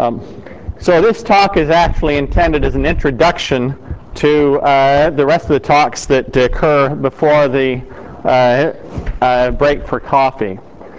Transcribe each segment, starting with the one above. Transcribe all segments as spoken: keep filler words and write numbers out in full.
Um, so this talk is actually intended as an introduction to uh, the rest of the talks that occur before the uh, uh, break for coffee.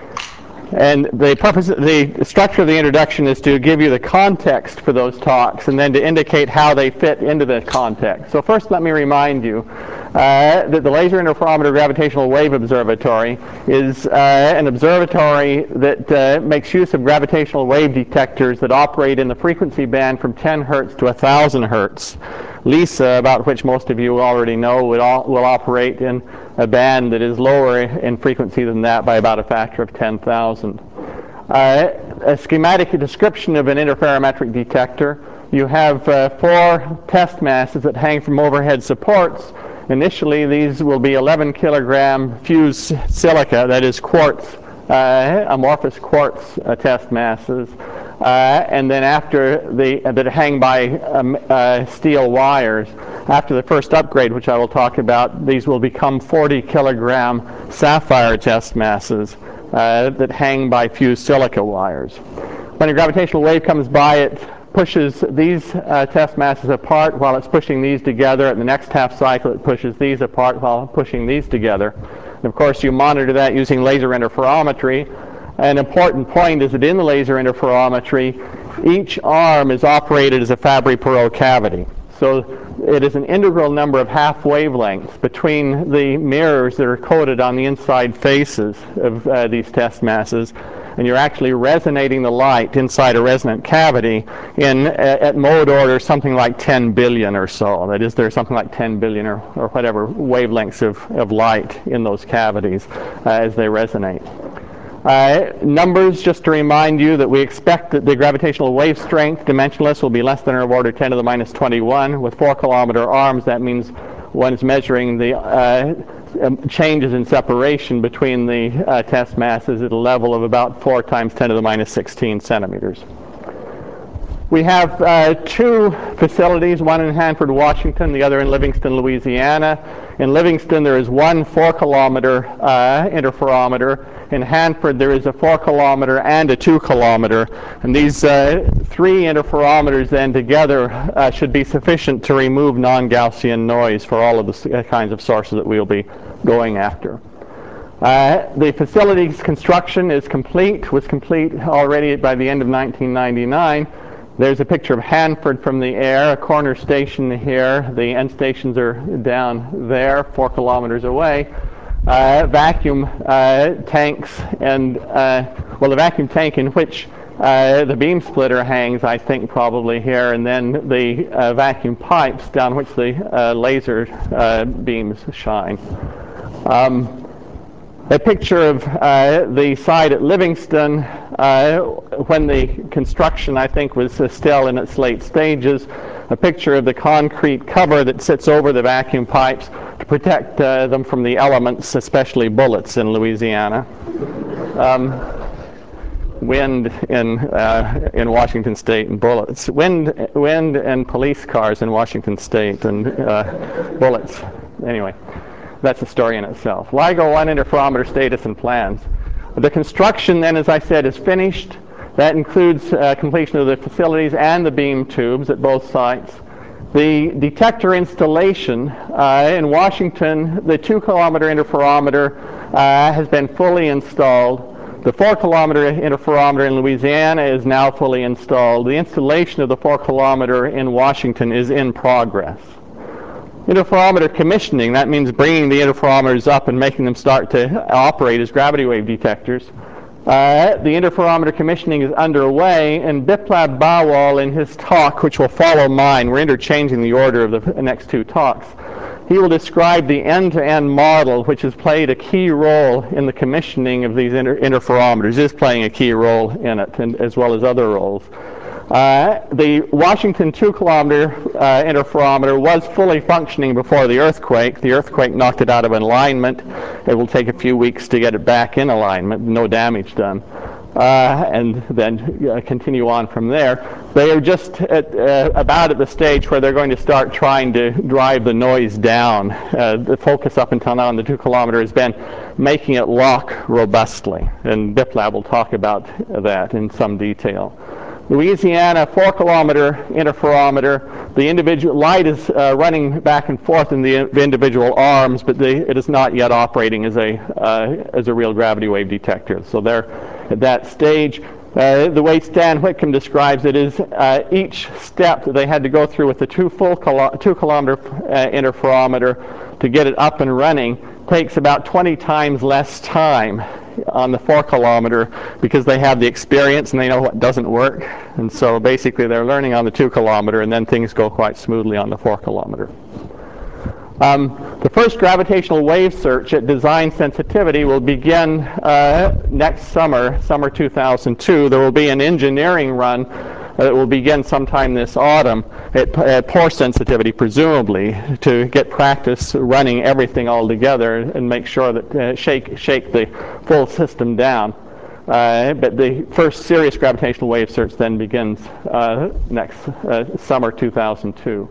And the purpose, the structure of the introduction is to give you the context for those talks and then to indicate how they fit into the context. So first let me remind you uh, that the Laser Interferometer Gravitational Wave Observatory is uh, an observatory that uh, makes use of gravitational wave detectors that operate in the frequency band from ten hertz to one thousand hertz. LISA, about which most of you already know, will, all, will operate in a band that is lower in frequency than that by about a factor of ten thousand. Uh, a schematic description of an interferometric detector. You have uh, four test masses that hang from overhead supports. Initially, these will be eleven kilogram fused silica, that is quartz, uh, amorphous quartz uh, test masses. Uh, and then after the uh, that hang by um, uh, steel wires. After the first upgrade, which I will talk about, these will become forty kilogram sapphire test masses uh, that hang by fused silica wires. When a gravitational wave comes by, it pushes these uh, test masses apart while it's pushing these together. At the next half cycle, it pushes these apart while pushing these together. And of course, you monitor that using laser interferometry. An important point is that in the laser interferometry, each arm is operated as a Fabry-Perot cavity. So it is an integral number of half wavelengths between the mirrors that are coated on the inside faces of uh, these test masses, and you're actually resonating the light inside a resonant cavity in uh, at mode order something like ten billion or so. That is, there's something like ten billion or, or whatever wavelengths of, of light in those cavities uh, as they resonate. Uh, numbers, just to remind you that we expect that the gravitational wave strength, dimensionless, will be less than or of order ten to the minus twenty-one. With four kilometer arms, that means one is measuring the uh, changes in separation between the uh, test masses at a level of about four times ten to the minus sixteen centimeters. We have uh, two facilities, one in Hanford, Washington, the other in Livingston, Louisiana. In Livingston, there is one four kilometer uh, interferometer. In Hanford, there is a four kilometer and a two kilometer. And these uh, three interferometers then together uh, should be sufficient to remove non-Gaussian noise for all of the kinds of sources that we'll be going after. Uh, the facility's construction is complete, was complete already by the end of nineteen ninety-nine. There's a picture of Hanford from the air, a corner station here. The end stations are down there, four kilometers away. Uh, vacuum uh, tanks and, uh, well, the vacuum tank in which uh, the beam splitter hangs, I think, probably here, and then the uh, vacuum pipes down which the uh, laser uh, beams shine. Um, A picture of uh, the site at Livingston uh, when the construction, I think, was uh, still in its late stages. A picture of the concrete cover that sits over the vacuum pipes to protect uh, them from the elements, especially bullets in Louisiana. Um, wind in uh, in Washington State and bullets. Wind, wind and police cars in Washington State and uh, bullets. Anyway. That's a story in itself. LIGO one interferometer status and plans. The construction then, as I said, is finished. That includes uh, completion of the facilities and the beam tubes at both sites. The detector installation uh, in Washington, the two kilometer interferometer uh, has been fully installed. The four kilometer interferometer in Louisiana is now fully installed. The installation of the four kilometer in Washington is in progress. Interferometer commissioning, that means bringing the interferometers up and making them start to operate as gravity wave detectors. Uh, the interferometer commissioning is underway, and Biplab Bawal in his talk, which will follow mine, we're interchanging the order of the next two talks, he will describe the end-to-end model which has played a key role in the commissioning of these inter interferometers, is playing a key role in it, and, as well as other roles. Uh, the Washington two kilometer uh, interferometer was fully functioning before the earthquake. The earthquake knocked it out of alignment. It will take a few weeks to get it back in alignment, no damage done. Uh, and then uh, continue on from there. They are just at, uh, about at the stage where they're going to start trying to drive the noise down. Uh, the focus up until now on the two kilometer has been making it lock robustly, and Biplab will talk about that in some detail. Louisiana four kilometer interferometer. The individual light is uh, running back and forth in the individual arms, but they, it is not yet operating as a uh, as a real gravity wave detector. So they're at that stage. Uh, the way Stan Whitcomb describes it is uh, each step that they had to go through with the two full kilo two kilometer uh, interferometer to get it up and running takes about twenty times less time on the four kilometer because they have the experience and they know what doesn't work. And so basically they're learning on the two kilometer and then things go quite smoothly on the four kilometer. Um, the first gravitational wave search at design sensitivity will begin uh, next summer, summer two thousand two. There will be an engineering run that will begin sometime this autumn at, at poor sensitivity, presumably, to get practice running everything all together and make sure that uh, shake shake the full system down. Uh, but the first serious gravitational wave search then begins uh, next uh, summer two thousand two.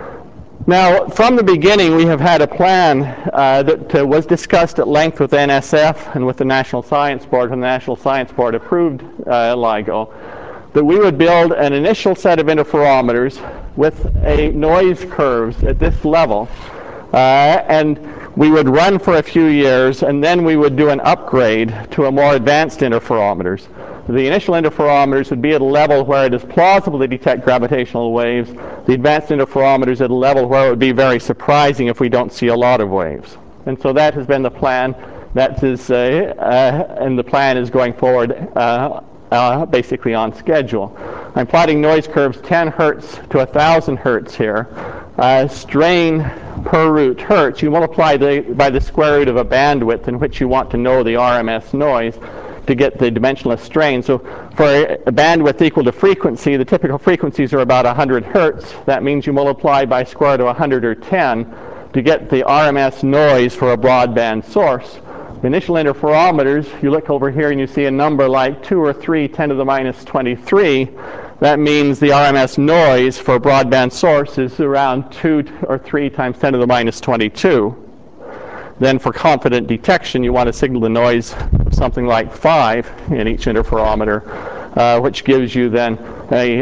Now, from the beginning, we have had a plan uh, that uh, was discussed at length with N S F and with the National Science Board, and the National Science Board approved uh, LIGO, that we would build an initial set of interferometers with a noise curves at this level, uh, and we would run for a few years, and then we would do an upgrade to a more advanced interferometers. The initial interferometers would be at a level where it is plausible to detect gravitational waves. The advanced interferometers at a level where it would be very surprising if we don't see a lot of waves. And so that has been the plan. That is, uh, uh, and the plan is going forward uh, uh, basically on schedule. I'm plotting noise curves ten hertz to one thousand hertz here. Uh, strain per root hertz, you multiply the, by the square root of a bandwidth in which you want to know the R M S noise to get the dimensionless strain. So for a bandwidth equal to frequency, the typical frequencies are about one hundred hertz. That means you multiply by square root of one hundred or ten to get the R M S noise for a broadband source. The initial interferometers, you look over here and you see a number like two or three, ten to the minus twenty-three. That means the R M S noise for a broadband source is around two or three times ten to the minus twenty-two. Then for confident detection, you want to signal the noise of something like five in each interferometer, uh, which gives you then a,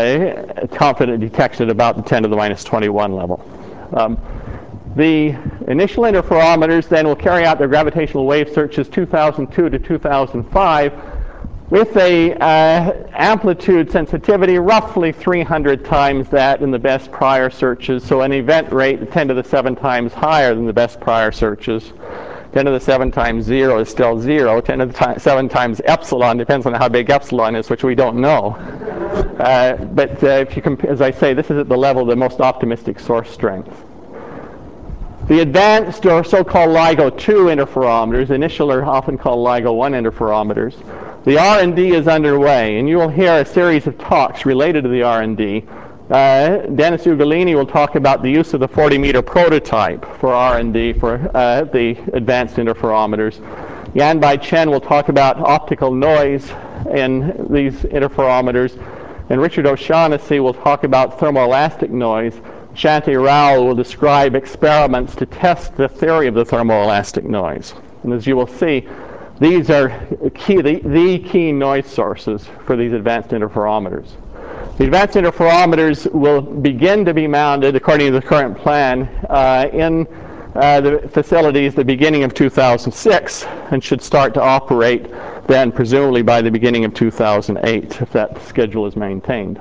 a confident detection at about the ten to the minus twenty-one level. Um, the initial interferometers then will carry out their gravitational wave searches two thousand two to two thousand five with a uh, amplitude sensitivity roughly three hundred times that in the best prior searches, so an event rate ten to the seven times higher than the best prior searches. ten to the seven times zero is still zero. ten to the seven times epsilon depends on how big epsilon is, which we don't know. Uh, but uh, if you compare, as I say, this is at the level of the most optimistic source strength. The advanced or so-called LIGO two interferometers, initial are often called LIGO one interferometers. The R and D is underway, and you will hear a series of talks related to the R and D. Uh, Dennis Ugolini will talk about the use of the forty meter prototype for R and D for uh, the advanced interferometers. Yanbai Chen will talk about optical noise in these interferometers, and Richard O'Shaughnessy will talk about thermoelastic noise. Shanti Rao will describe experiments to test the theory of the thermoelastic noise. And as you will see, these are key, the, the key noise sources for these advanced interferometers. The advanced interferometers will begin to be mounted, according to the current plan, uh, in uh, the facilities at the beginning of two thousand six and should start to operate then, presumably by the beginning of two thousand eight, if that schedule is maintained.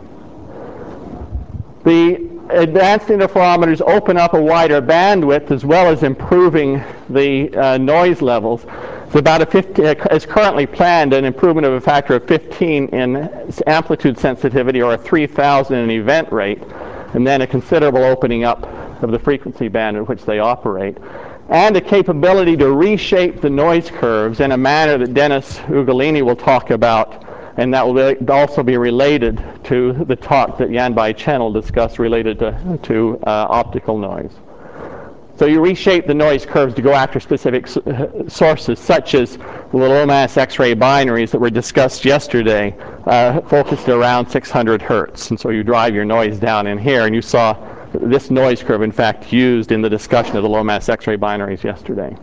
The advanced interferometers open up a wider bandwidth as well as improving the uh, noise levels. It's about a fifty, uh, as currently planned, an improvement of a factor of fifteen in amplitude sensitivity, or a three thousand in event rate, and then a considerable opening up of the frequency band in which they operate, and a capability to reshape the noise curves in a manner that Dennis Ugolini will talk about, and that will also be related to the talk that Yanbai Chen will discuss related to, to uh, optical noise. So you reshape the noise curves to go after specific sources, such as the low mass X-ray binaries that were discussed yesterday, uh, focused around six hundred hertz. And so you drive your noise down in here, and you saw this noise curve, in fact, used in the discussion of the low mass X-ray binaries yesterday.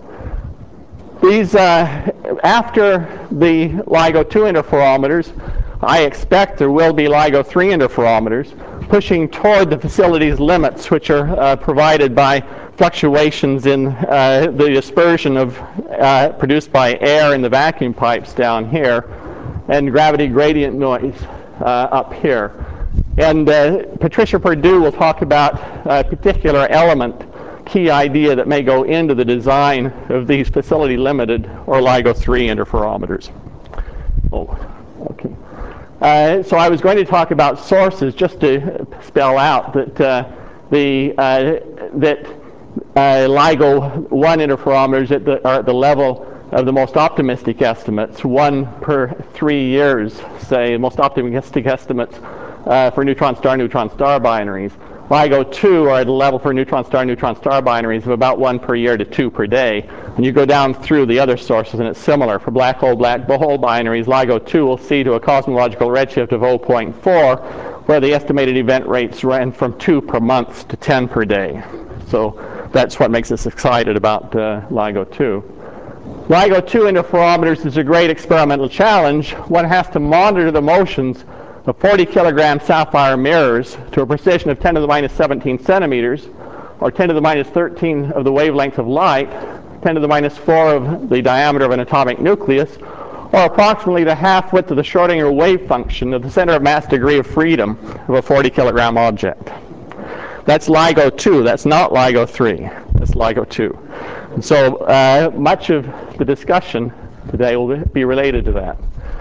These, uh, after the LIGO two interferometers, I expect there will be LIGO three interferometers pushing toward the facility's limits, which are uh, provided by fluctuations in uh, the dispersion of uh, produced by air in the vacuum pipes down here, and gravity gradient noise uh, up here. And uh, Patricia Perdue will talk about a particular element, key idea that may go into the design of these facility-limited or LIGO three interferometers. Oh, okay. Uh, so I was going to talk about sources just to spell out that uh, the uh, that uh, LIGO one interferometers at the, are at the level of the most optimistic estimates, one per three years, say, most optimistic estimates uh, for neutron star neutron star binaries. LIGO two are at a level for neutron star neutron star binaries of about one per year to two per day. And you go down through the other sources, and it's similar. For black hole black hole binaries, LIGO two will see to a cosmological redshift of zero point four, where the estimated event rates ran from two per month to ten per day. So that's what makes us excited about uh, LIGO two. LIGO two interferometers is a great experimental challenge. One has to monitor the motions of forty kilogram sapphire mirrors to a precision of ten to the minus seventeen centimeters, or ten to the minus thirteen of the wavelength of light, ten to the minus four of the diameter of an atomic nucleus, or approximately the half width of the Schrodinger wave function of the center of mass degree of freedom of a forty kilogram object. That's LIGO two. That's not LIGO three. That's LIGO two. And so uh, much of the discussion today will be related to that.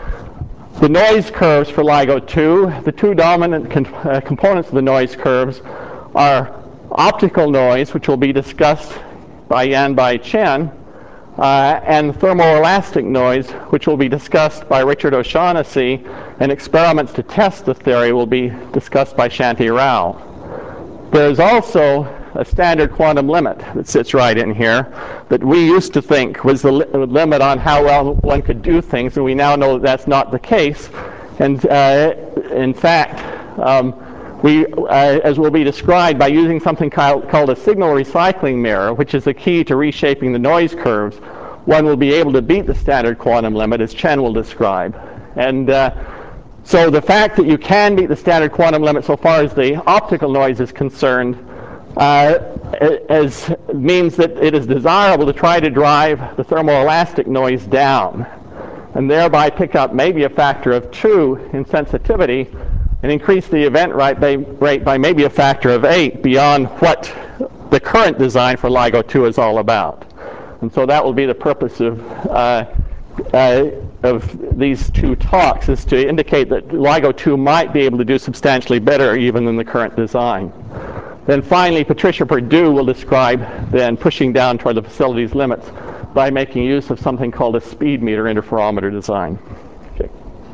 The noise curves for LIGO two, the two dominant con uh, components of the noise curves are optical noise, which will be discussed by Yan-Bai Chen, uh, and thermoelastic noise, which will be discussed by Richard O'Shaughnessy, and experiments to test the theory will be discussed by Shanti Rao. There's also a standard quantum limit that sits right in here that we used to think was the li limit on how well one could do things, and we now know that that's not the case. And uh, in fact, um, we, uh, as will be described, by using something called, called a signal recycling mirror, which is the key to reshaping the noise curves, one will be able to beat the standard quantum limit, as Chen will describe. And uh, so the fact that you can beat the standard quantum limit so far as the optical noise is concerned uh, as means that it is desirable to try to drive the thermoelastic noise down, and thereby pick up maybe a factor of two in sensitivity and increase the event rate by, rate by maybe a factor of eight beyond what the current design for LIGO two is all about. And so that will be the purpose of uh, uh, of these two talks, is to indicate that LIGO two might be able to do substantially better even than the current design. Then finally, Patricia Perdue will describe then pushing down toward the facility's limits by making use of something called a speed meter interferometer design. Okay.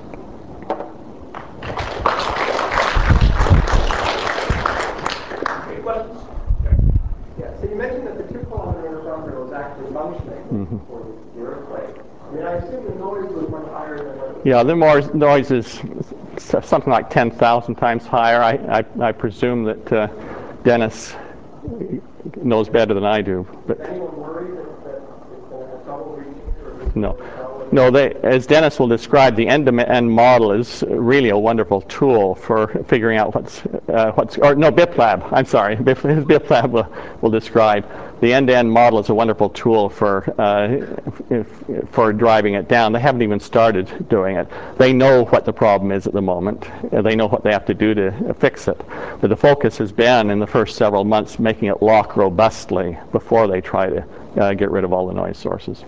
Any questions? Yeah, so you mentioned that the two kilometer interferometer was actually functioning mm-hmm. for the earthquake. I mean, I assume the noise was much higher than what it was. Yeah, the more noise is something like ten thousand times higher. I, I, I presume that uh, Dennis knows better than I do. But is anyone worried that, that it's going to have trouble reaching it? Or no. No, they, as Dennis will describe, the end-to-end model is really a wonderful tool for figuring out what's, uh, what's or no, BIPLAB, I'm sorry, BIPLAB will, will describe. The end-to-end model is a wonderful tool for, uh, if, for driving it down. They haven't even started doing it. They know what the problem is at the moment. They know what they have to do to fix it. But the focus has been, in the first several months, making it lock robustly before they try to uh, get rid of all the noise sources.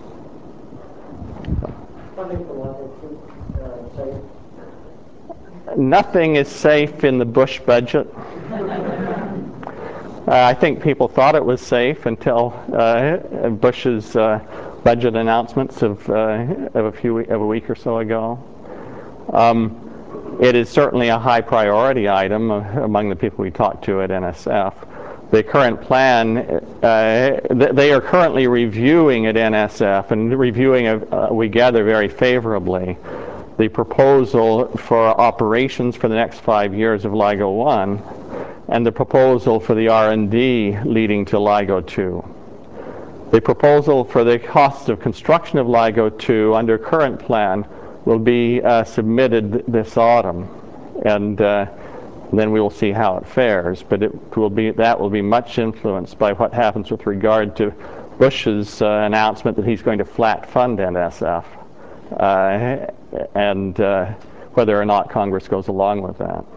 Nothing is safe in the Bush budget. uh, I think people thought it was safe until uh, Bush's uh, budget announcements of, uh, of a few of a week or so ago. Um, it is certainly a high priority item among the people we talked to at N S F. The current plan, uh, th they are currently reviewing at N S F, and reviewing, uh, we gather, very favorably, the proposal for operations for the next five years of LIGO one, and the proposal for the R and D leading to LIGO two. The proposal for the cost of construction of LIGO two under current plan will be uh, submitted this autumn, and uh, then we will see how it fares. But it will be that will be much influenced by what happens with regard to Bush's uh, announcement that he's going to flat fund N S F, uh, and uh, whether or not Congress goes along with that.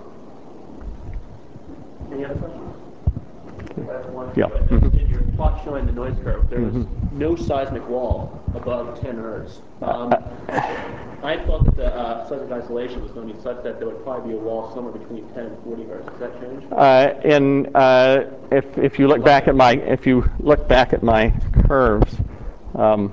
Any other questions? Yeah. In your plot showing the noise curve, there was Mm-hmm. no seismic wall above ten hertz. Um, I thought that the uh, seismic isolation was going to be such that there would probably be a wall somewhere between ten and forty hertz. Has that changed? Uh, in uh, if if you look back at my if you look back at my curves, um,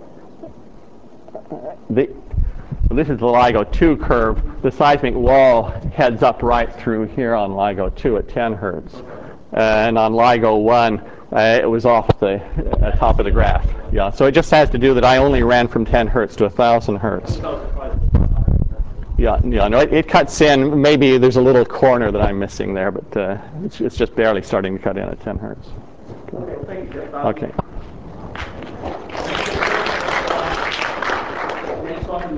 the this is the LIGO two curve. The seismic wall heads up right through here on LIGO two at ten hertz. Uh, and on LIGO one, uh, it was off the uh, top of the graph. Yeah, so it just has to do that I only ran from ten hertz to one thousand hertz. Yeah, yeah, no, it, it cuts in. Maybe there's a little corner that I'm missing there, but uh, it's, it's just barely starting to cut in at ten hertz. Okay, thank you. Okay.